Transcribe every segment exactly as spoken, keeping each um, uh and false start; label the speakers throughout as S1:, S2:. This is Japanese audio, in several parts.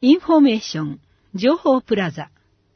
S1: インフォメーション情報プラザ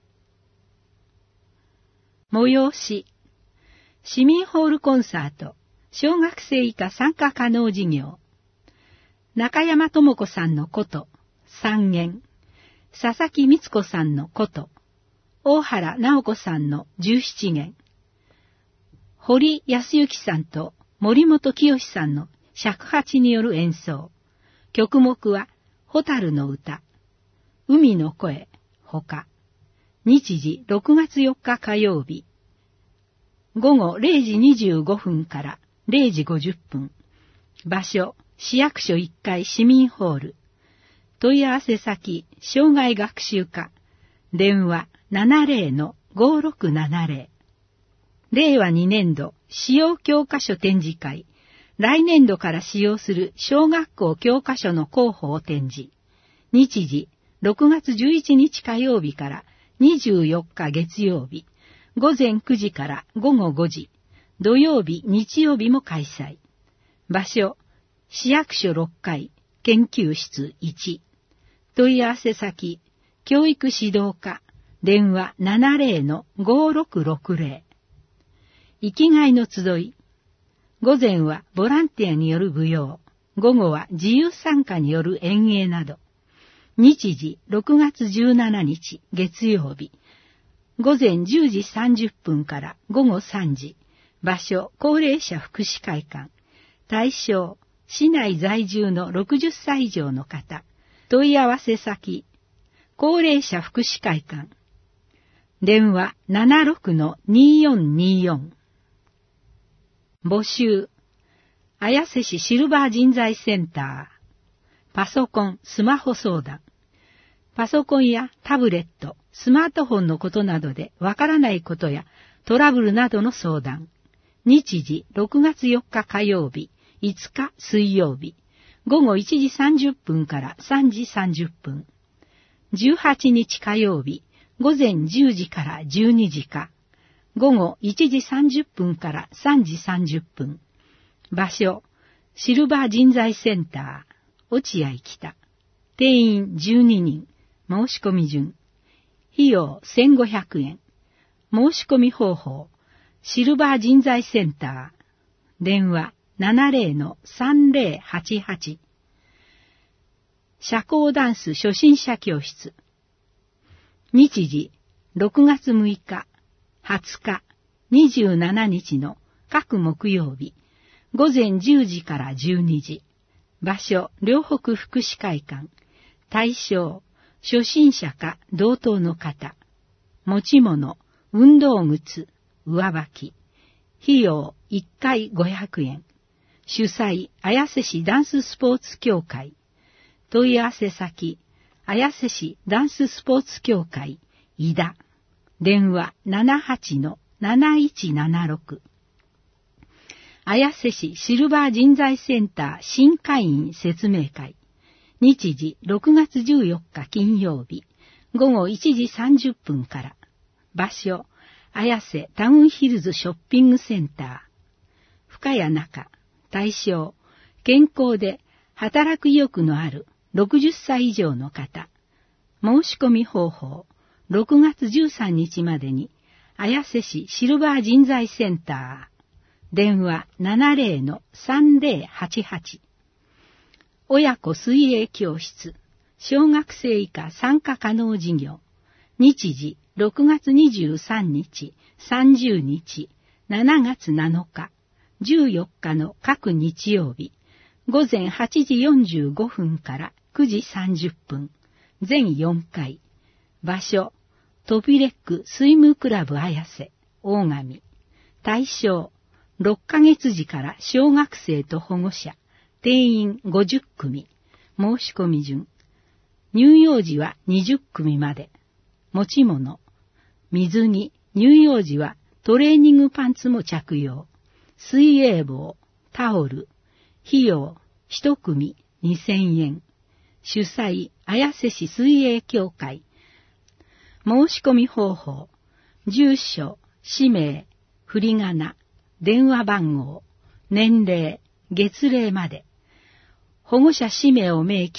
S1: 催し市民ホールコンサート小学生以下参加可能事業中山智子さんのこと三元佐々木光子さんのこと大原直子さんの十七元堀康之さんと森本清さんの尺八による演奏曲目は蛍の歌海の声ほか日時ろくがつよっか火曜日午後れいじにじゅうごふんかられいじごじゅっぷん場所市役所いっかい市民ホール問い合わせ先障害学習課電話 ななぜろのごろくななぜろ れいわにねんど使用教科書展示会来年度から使用する小学校教科書の候補を展示日時ろくがつじゅういちにち火曜日からにじゅうよっか月曜日午前くじから午後ごじ土曜日日曜日も開催場所市役所ろっかい研究室いち問い合わせ先教育指導課電話 ななぜろのごろくろくぜろ 生きがいの集い午前はボランティアによる舞踊午後は自由参加による演芸など日時ろくがつじゅうしちにち月曜日午前じゅうじさんじゅっぷんから午後さんじ場所高齢者福祉会館対象市内在住のろくじゅっさい以上の方問い合わせ先高齢者福祉会館電話 ななろくのによんによん 募集綾瀬市シルバー人材センターパソコンスマホ相談パソコンやタブレットスマートフォンのことなどでわからないことやトラブルなどの相談日時ろくがつよっか火曜日いつか水曜日午後いちじさんじゅっぷんからさんじさんじゅっぷんじゅうはちにち火曜日午前じゅうじからじゅうにじか午後いちじさんじゅっぷんからさんじさんじゅっぷん場所シルバー人材センター落合北定員じゅうににん申し込み順費用せんごひゃくえん申し込み方法シルバー人材センター電話 ななぜろのさんぜろはちはち 社交ダンス初心者教室日時ろくがつむいかはつかにじゅうしちにちの各木曜日午前じゅうじからじゅうにじ場所両北福祉会館対象初心者か同等の方持ち物運動靴上履き費用いっかいごひゃくえん主催綾瀬市ダンススポーツ協会問い合わせ先綾瀬市ダンススポーツ協会井田電話 ななはちのなないちななろく 綾瀬市シルバー人材センター新会員説明会日時ろくがつじゅうよっか金曜日午後いちじさんじゅっぷんから場所綾瀬タウンヒルズショッピングセンター深谷中対象健康で働く意欲のあるろくじゅっさい以上の方申し込み方法ろくがつじゅうさんにちまでに綾瀬市シルバー人材センター電話 ななぜろのさんぜろはちはち 親子水泳教室小学生以下参加可能事業日時ろくがつにじゅうさんにちさんじゅうにちしちがつなのかじゅうよっかの各日曜日午前はちじよんじゅうごふんからくじさんじゅっぷん全よんかい場所トピレックスイムクラブ綾瀬大神対象ろっかげつじから小学生と保護者定員ごじゅっくみ申し込み順乳幼児はにじゅっくみまで持ち物水着乳幼児はトレーニングパンツも着用水泳帽タオル費用いちくみにせんえん主催綾瀬市水泳協会申し込み方法住所氏名振り仮名電話番号年齢月齢まで保護者氏名を明記し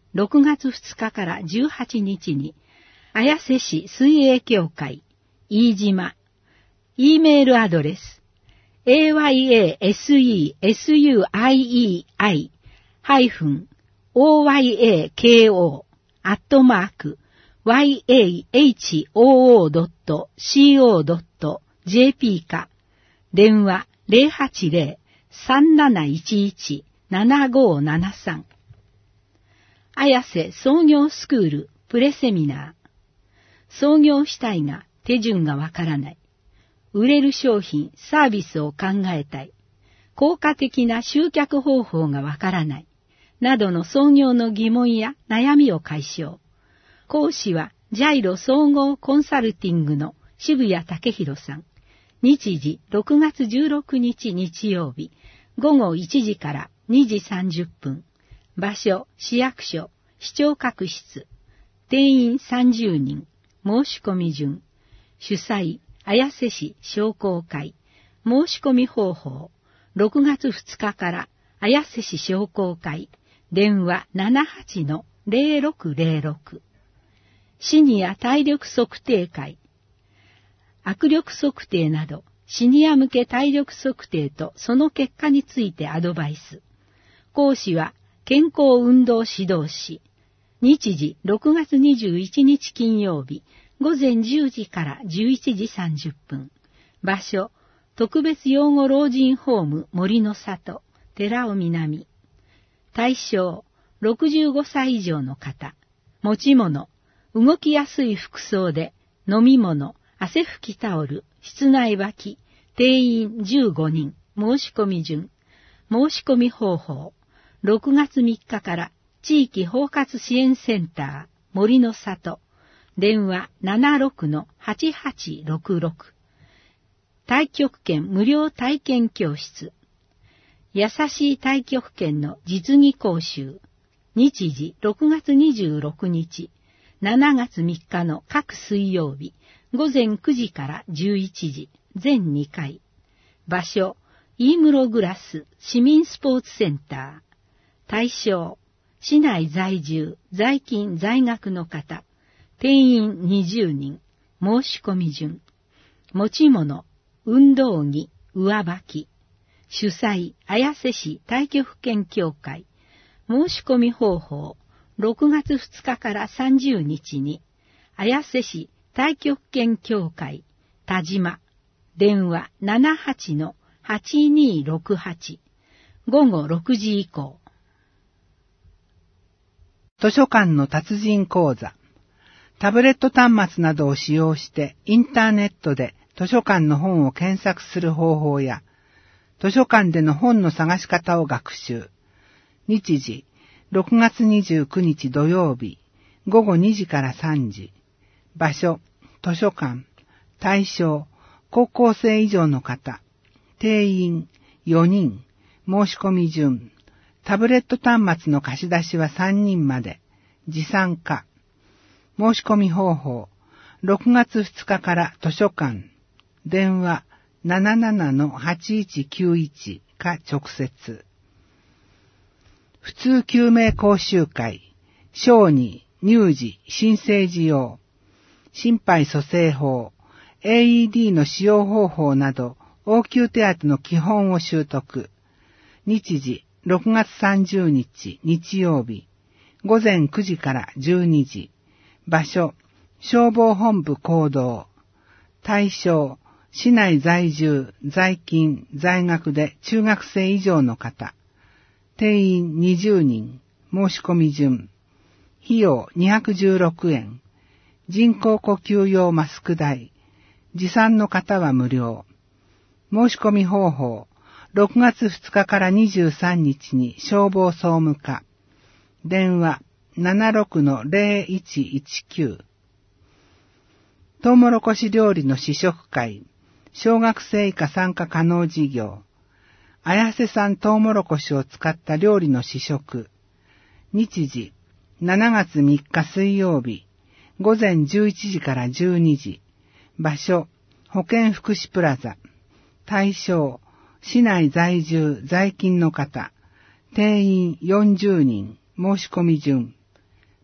S1: ろくがつふつかからじゅうはちにちに、綾瀬市水泳協会、飯島、E メールアドレス、エーワイエーエスイーエスユーアイイーアイ ハイフン オーワイエーケーオー アットマーク ワイエーエイチオーオードットシーオードットジェーピー か、電話 ゼロはちゼロ さんなないちいち ななごーななさん。綾瀬創業スクールプレセミナー。創業したいが手順がわからない。売れる商品、サービスを考えたい。効果的な集客方法がわからない。などの創業の疑問や悩みを解消。講師はジャイロ総合コンサルティングの渋谷武弘さん。日時ろくがつじゅうろくにち日曜日、ごごいちじからにじさんじゅっぷん。場所、市役所、市長閣室。定員さんじゅうにん。申し込み順。主催、綾瀬市商工会。申し込み方法。ろくがつふつかから綾瀬市商工会。電話 ななはちのゼロろくゼロろく。シニア体力測定会。握力測定など、シニア向け体力測定とその結果についてアドバイス。講師は健康運動指導士。日時ろくがつにじゅういちにち金曜日、ごぜんじゅうじからじゅういちじさんじゅっぷん。場所、特別養護老人ホーム森の里、寺尾南。対象、ろくじゅうごさい以上の方。持ち物、動きやすい服装で、飲み物、汗拭きタオル、室内履き、定員じゅうごにん、申し込み順。申し込み方法、ろくがつみっかから地域包括支援センター、森の里。電話 ななろくのはちはちろくろく。太極拳無料体験教室。優しい太極拳の実技講習。日時ろくがつにじゅうろくにち、しちがつみっかの各水曜日、ごぜんくじからじゅういちじ、全にかい。場所、飯室グラス市民スポーツセンター。対象、市内在住、在勤在学の方。定員にじゅうにん、申し込み順。持ち物、運動着、上履き。主催、綾瀬市太極拳協会。申し込み方法、ろくがつふつかからさんじゅうにちに、綾瀬市太極拳協会、田島。電話 ななはちのはちにろくはち。ごごろくじ以降。
S2: 図書館の達人講座。タブレット端末などを使用してインターネットで図書館の本を検索する方法や、図書館での本の探し方を学習。日時、ろくがつにじゅうくにち土曜日、ごごにじからさんじ。場所、図書館。対象、高校生以上の方。定員、よにん。申し込み順。タブレット端末の貸し出しはさんにんまで。持参可。申し込み方法、ろくがつふつかから図書館。電話 ななななのはちいちきゅういち か直接。普通救命講習会、小児、乳児、新生児用、心肺蘇生法、エーイーディー の使用方法など、応急手当の基本を習得。日時、ろくがつさんじゅうにち日曜日、ごぜんくじからじゅうにじ。場所、消防本部講堂。対象、市内在住、在勤、在学で中学生以上の方。定員にじゅうにん。申し込み順。費用にひゃくじゅうろくえん。人工呼吸用マスク代。持参の方は無料。申し込み方法。ろくがつふつかからにじゅうさんにちに消防総務課。電話 ななろくのゼロいちいちきゅう。トウモロコシ料理の試食会。小学生以下参加可能事業。綾瀬産トウモロコシを使った料理の試食。日時、しちがつみっか水曜日、ごぜんじゅういちじからじゅうにじ。場所、保健福祉プラザ。対象、市内在住、在勤の方。定員よんじゅうにん。申し込み順。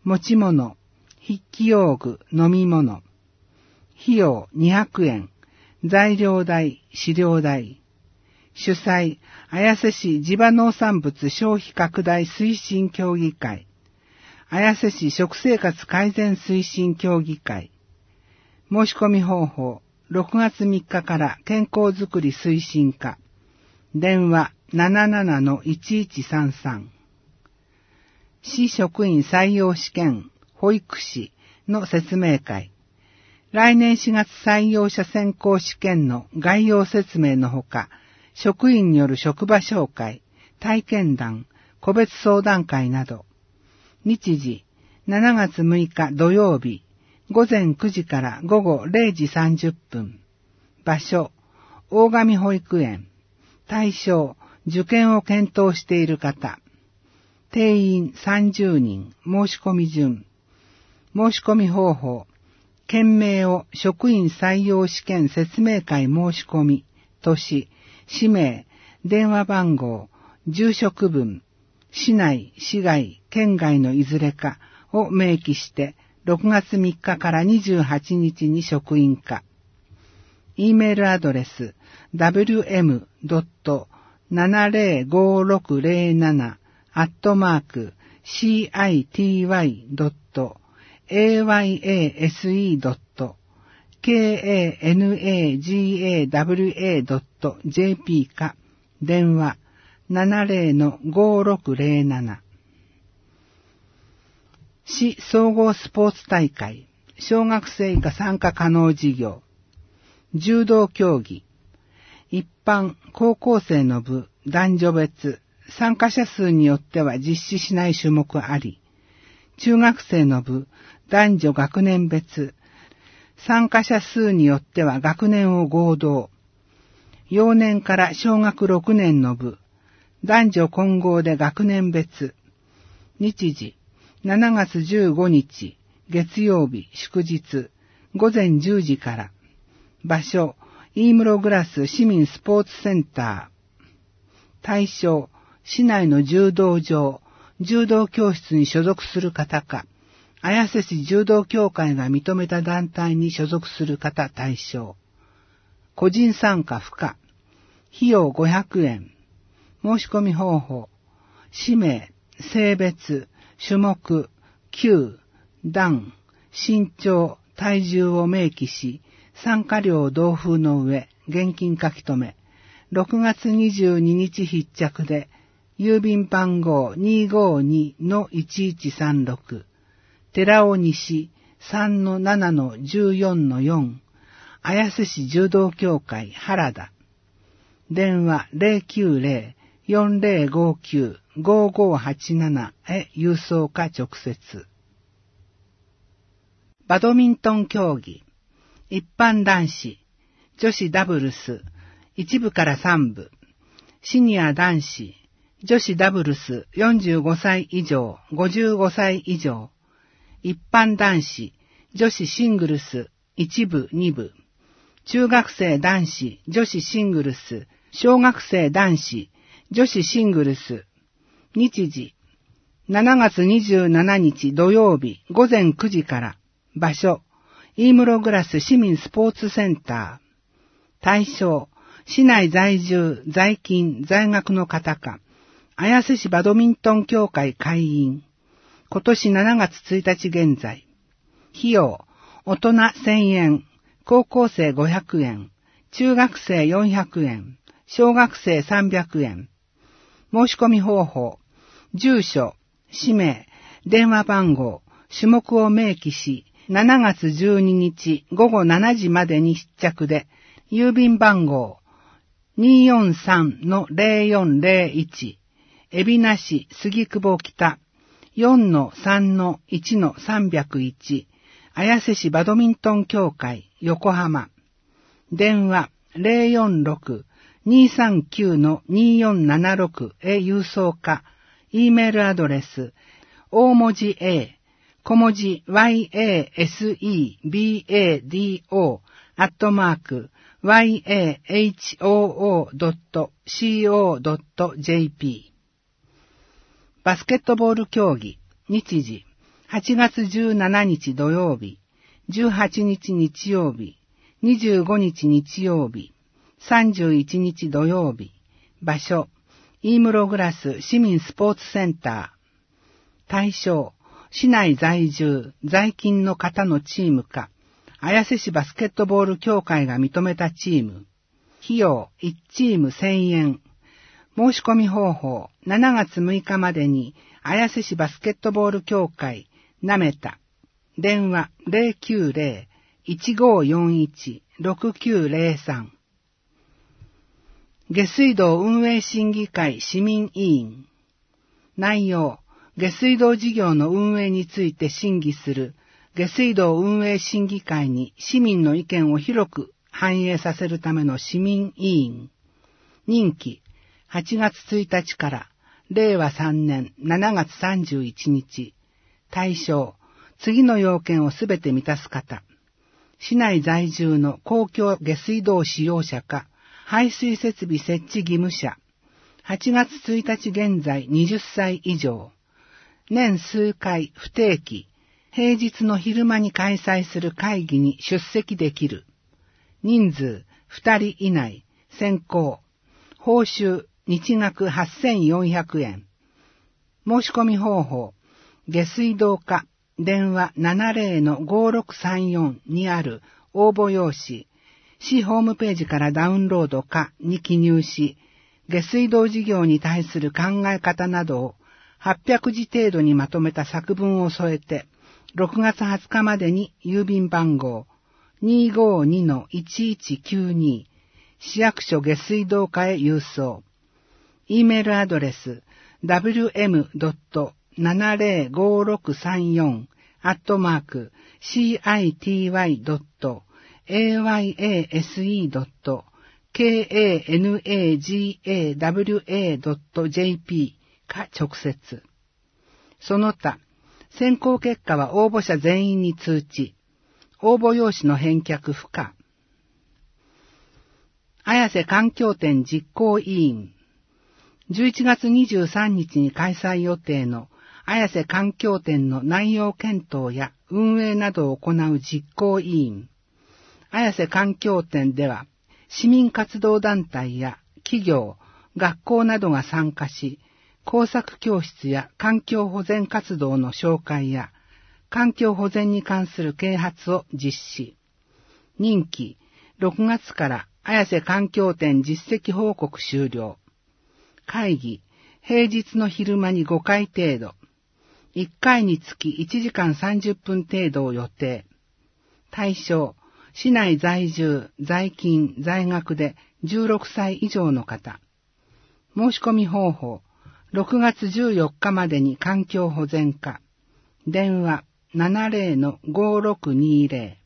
S2: 持ち物、筆記用具、飲み物。費用にひゃくえん。材料代、飼料代。主催、綾瀬市地場農産物消費拡大推進協議会。綾瀬市食生活改善推進協議会。申し込み方法、ろくがつみっかから健康づくり推進課。電話 ななななのいちいちさんさん。市職員採用試験、保育士の説明会。来年しがつ採用者選考試験の概要説明のほか、職員による職場紹介、体験談、個別相談会など。日時、しちがつむいか土曜日、ごぜんくじからごごれいじさんじゅっぷん。場所、大上保育園。対象、受験を検討している方。定員さんじゅうにん、申し込み順。申し込み方法、件名を職員採用試験説明会申し込みとし、氏名、電話番号、住所区分、市内、市外、県外のいずれかを明記して、ろくがつみっかからにじゅうはちにちに職員化。E メールアドレス ダブリューエムドットななぜろごろくぜろなな アットマーク シーアイティーワイ ドット エーワイエーエスイー ドット ケーエーエヌエージーエーダブリューエー ドット ジェーピー か電話 ななぜろのごろくぜろなな。市総合スポーツ大会、小学生以下参加可能事業、柔道競技、一般高校生の部、男女別、参加者数によっては実施しない種目あり、中学生の部、男女学年別、参加者数によっては学年を合同、幼年から小学ろくねんの部、男女混合で学年別、日時、しちがつじゅうごにち、月曜日、祝日、ごぜんじゅうじから、場所、飯室グラス市民スポーツセンター。対象、市内の柔道場、柔道教室に所属する方か、綾瀬市柔道協会が認めた団体に所属する方対象。個人参加不可。費用ごひゃくえん。申し込み方法。氏名、性別、種目、級、段、身長、体重を明記し、参加料同封の上、現金書き留め。ろくがつにじゅうににち必着で、郵便番号 にーごーにのいちいちさんろく。寺尾西 さんのななのじゅうよんのよん。綾瀬市柔道協会原田。電話 ゼロきゅうゼロ よんゼロごきゅう ごごはちなな へ郵送か直接。バドミントン競技。一般男子、女子ダブルス、いちぶからさんぶ。シニア男子、女子ダブルスよんじゅうごさい以上、ごじゅうごさい以上。一般男子、女子シングルスいちぶ、にぶ。中学生男子、女子シングルス、小学生男子、女子シングルス。日時、しちがつにじゅうしちにち土曜日ごぜんくじから。場所、飯室グラス市民スポーツセンター。対象、市内在住、在勤、在学の方か、綾瀬市バドミントン協会会員。今年しちがつついたち現在。費用、大人せんえん、高校生ごひゃくえん、中学生よんひゃくえん、小学生さんびゃくえん。申し込み方法、住所、氏名、電話番号、種目を明記し、しちがつじゅうににちごごしちじまでに必着で、郵便番号 にーよんさんのぜろよんぜろいち、海老名市杉久保北 よんのさんのいちのさんびゃくいち、綾瀬市バドミントン協会横浜。電話 ゼロよんろく にーさんきゅうのにーよんななろく へ郵送か、E メールアドレス、大文字 A、小文字 ワイエーエスイービーエーディーオー アットマーク ワイエーエイチオーオードットシーオードットジェーピー。バスケットボール競技、日時、 はちがつじゅうしちにち土曜日、じゅうはちにち日曜日、にじゅうごにち日曜日、さんじゅういちにち土曜日。場所、イームログラス市民スポーツセンター。対象、市内在住、在勤の方のチームか、綾瀬市バスケットボール協会が認めたチーム。費用、いちチームせんえん。申し込み方法、しちがつむいかまでに、綾瀬市バスケットボール協会、なめた。電話 ゼロきゅうゼロ いちごよんいち ろくきゅうゼロさん。下水道運営審議会市民委員。内容、下水道事業の運営について審議する下水道運営審議会に市民の意見を広く反映させるための市民委員。任期、はちがつついたちかられいわさんねんしちがつさんじゅういちにち。対象、次の要件をすべて満たす方。市内在住の公共下水道使用者か、排水設備設置義務者。はちがつついたち現在はたち以上。年数回不定期、平日の昼間に開催する会議に出席できる。人数ふたり以内、先行。報酬日額はっせんよんひゃくえん。申し込み方法、下水道課電話 ななゼロのごろくさんよん にある応募用紙、市ホームページからダウンロードかに記入し、下水道事業に対する考え方などをはっぴゃくじ程度にまとめた作文を添えて、ろくがつはつかまでに郵便番号 にーごーにのいちいちきゅうに 市役所下水道課へ郵送。E メールアドレス ダブリューエムドットななゼロごろくさんよん アットマーク シーアイティーワイドットエーワイエーエスイードットケーエーエヌエージーエーダブリューエードットジェーピー か直接。その他、選考結果は応募者全員に通知。応募用紙の返却不可。綾瀬環境展実行委員。じゅういちがつにじゅうさんにちに開催予定の綾瀬環境展の内容検討や運営などを行う実行委員。綾瀬環境展では、市民活動団体や企業、学校などが参加し、工作教室や環境保全活動の紹介や、環境保全に関する啓発を実施。任期、ろくがつから綾瀬環境展実績報告終了。会議、平日の昼間にごかい程度。いっかいにつきいちじかんさんじゅっぷん程度を予定。対象、市内在住、在勤、在学でじゅうろくさい以上の方。申し込み方法、ろくがつじゅうよっかまでに環境保全課。電話 ななゼロのごろくにゼロ。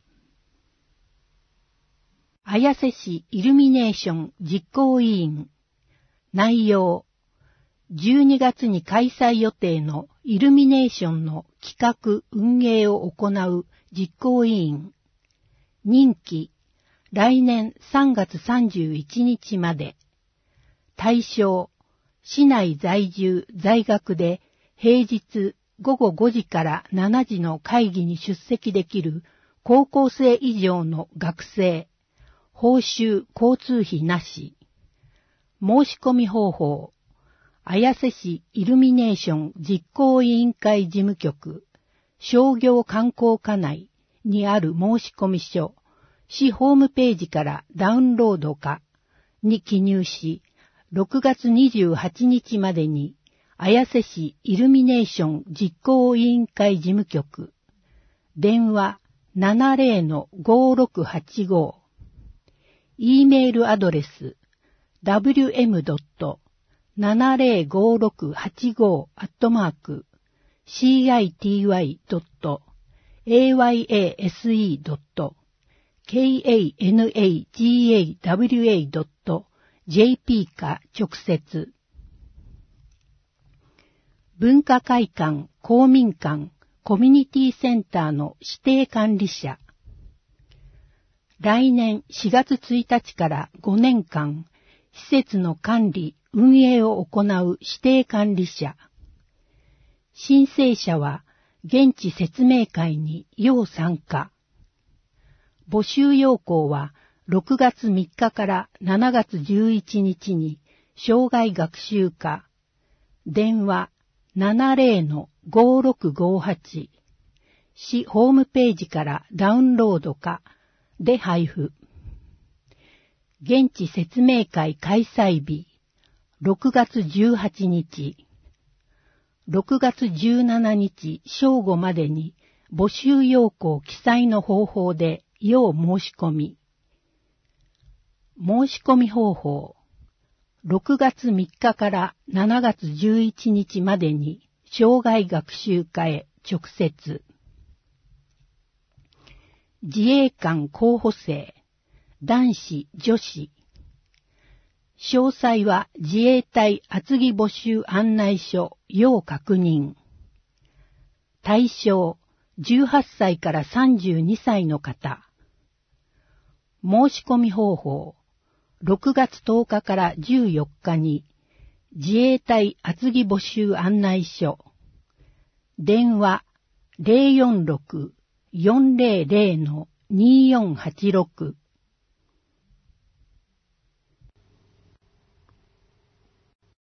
S1: 綾瀬市イルミネーション実行委員。内容、じゅうにがつに開催予定のイルミネーションの企画・運営を行う実行委員。任期、来年さんがつさんじゅういちにちまで。対象、市内在住・在学で平日ごごごじからしちじの会議に出席できる高校生以上の学生。報酬・交通費なし。申し込み方法、綾瀬市イルミネーション実行委員会事務局、商業観光課内にある申し込み書、市ホームページからダウンロードかに記入し、ろくがつにじゅうはちにちまでに綾瀬市イルミネーション実行委員会事務局、電話 ななゼロのごろくはちご。E メールアドレス ダブリューエムドットななゼロごろくはちご アットマーク シーアイティーワイドットエーワイエーエスイードットケーエーエヌエージーエーダブリューエードットジェーピー か直接。文化会館、公民館、コミュニティセンターの指定管理者。来年しがつついたちからごねんかん、施設の管理、運営を行う指定管理者。申請者は
S3: 現地説明会に要参加。募集要項はろくがつみっかからしちがつじゅういちにちに生涯学習課、電話 ななぜろのごろくごはち、市ホームページからダウンロードかで配布。現地説明会開催日、ろくがつじゅうはちにち、ろくがつじゅうしちにち正午までに募集要項記載の方法で要申し込み。申し込み方法、ろくがつみっかからしちがつじゅういちにちまでに生涯学習課へ直接。自衛官候補生、男子、女子。詳細は自衛隊厚木募集案内所要確認。対象、じゅうはっさいからさんじゅうにさいの方。申し込み方法、ろくがつとおかからじゅうよっかに自衛隊厚木募集案内所。電話 ゼロよんろく よんぜろぜろ のにーよんはちろく